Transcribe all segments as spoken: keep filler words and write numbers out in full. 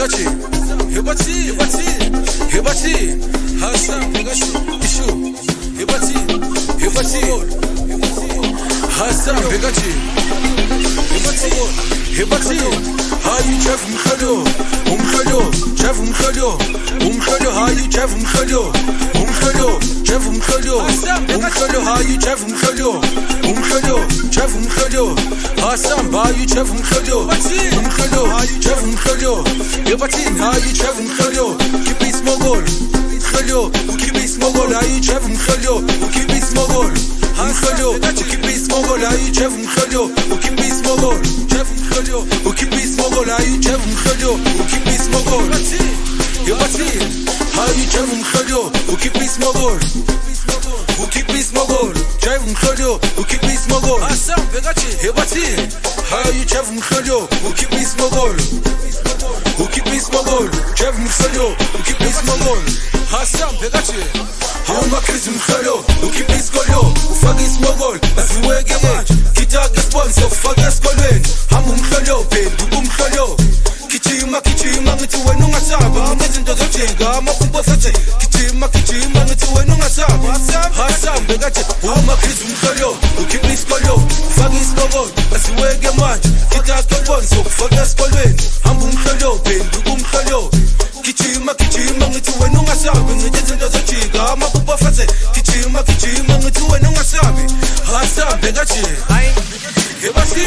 Begachi, Hebati, Hebati, Hebati, Hassan, Begachi, Issue, Hebati, Hebati, Hassan, Begachi, Hebati, Hebati, Hayu Chef Mkhalo, Umkhalo, Chef Mkhalo, Umkhalo, Hayu Chef Mkhalo, Umkhalo, Chef Mkhalo, Umkhalo, Hayu Chef Mkhalo, Umkhalo, Chef Mkhalo, Hassan, Hayu Chef Mkhalo, Umkhalo, Hayu Chef Mkhalo, Hebati, Hayu Chef Mkhalo, Kibis Mogol, Mkhalo, Ukibis Mogol, Hayu Chef Mkhalo, Ukibis Mogol, Mkhalo, Ukibis Mogol, Hayu Chef Mkhalo, Ukibis Mogol, Chef Mkhalo, Ukibis Mogol, Hayu Chef Mkhalo, Ukibis Mogol, Hebati, Hayu Chef Mkhalo, Ukibis Mogol, Ukibis Mogol, Chef Mkhalo, Ukibis Mogol, Hassan Begachi, Hebati, Hayu Chef Mkhalo, Ukibis Mogol, Ukibis Mogol, Chef Mkhalo, Ukibis Mogol, Hassan Begachi, Hama Chris Mkhalo, Ukibis Kolo, Ufagis Mogol, Asiwege manje, Kitake sponsor, Ufagis Kolwen, Hamu Mkhalo, Pendu Mkhalo, Kichima Kichima ngithi wena ungasaba, ngezinto zojinga amaphupho sathi, Kichima Kichima ngithi wena ungasaba, Hassan Begachi, Hama Chris Mkhalo, Ukibis Kolo, Ufagis Mogol, Asiwege manje, Kitake sponsor, Ufagis Kolwen, Hamu Mkhalo, Pendu Mkhalo, Kichima Kichima ngithi wena ungasaba, ngezinto zojinga amaphupho sathi, Kichima Kichima ngithi wena ungasaba, Hassan Begachi, hayi Hebati,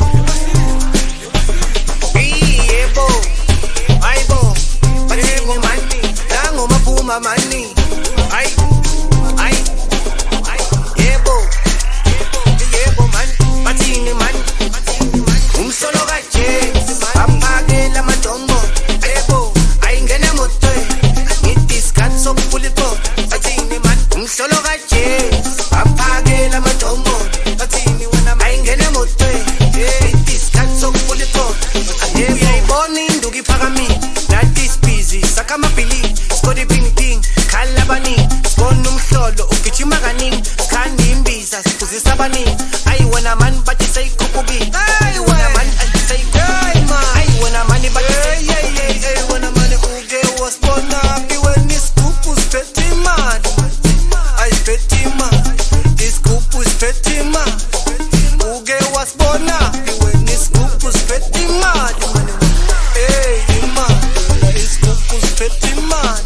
yebo ayibo bathini mani nango maphuma mani ay ay yebo yebo man bathini mani umsolo kaje aphakela amadombo yebo ayingene moto ngidiscuss sokulipo bathini mani umsolo kaje aphakela amadombo bathini wena ayingene moto ngidiscuss sokulipo uyayibona induku iphakami that is busy sakamabhili skodi bing bing khalabani sibona umhlolo ugijima kaningi sikhanda imbiza siphuzisa abaningi ayi wena mani bathi sayikhukubi ayi wena mani sayikhukubi ayi wena mani bathi sayikhukubi ayi wena mani uke wasibona phi wena isigubhu siphethe imali ayi siphethe imali isigubhu siphethe imali uke wasibona phi wena isigubhu siphethe imali hey imali isigubhu siphethe imali.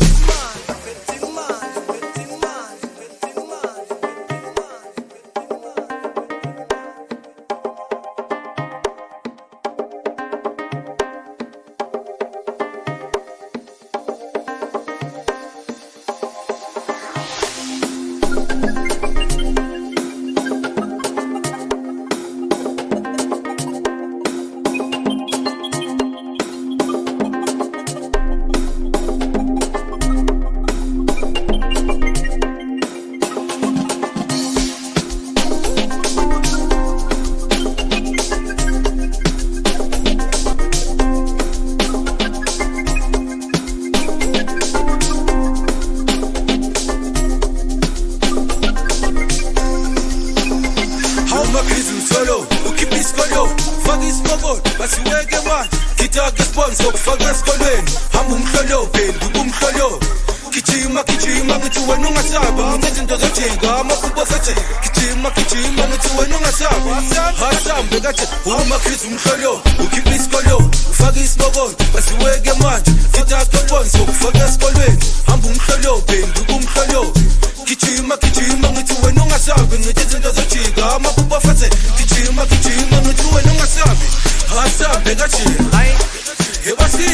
Uma Chris Mkhalo, Ukibis Kolo, Ufagis Mogol, Asiwege manje, Kitake sponsor, Ufagis Kolwen, Hamu Mkhalo, Pendu Mkhalo, Kichima Kichima ngithi wena ungasabi, ngezinto zojinga amaphupho sathi, Kichima Kichima ngithi wena ungasabi, Hassan Begachi, hayi Hebati,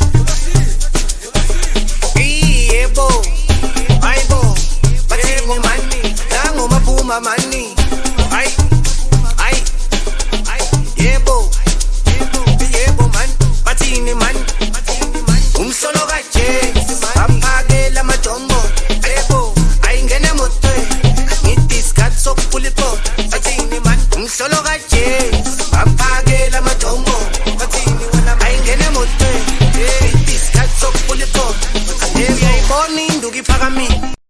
yebo ayibo bathini mani nango maphuma mani ay ay yebo yebo man bathini man umsolo kaje aphakela amadombo yebo ayingene moto ngidiscuss sokulipo bathini man umsolo kaje aphakela amadombo bathini wena ayingene moto ngidiscuss sokulipo uyayibona induku iphakami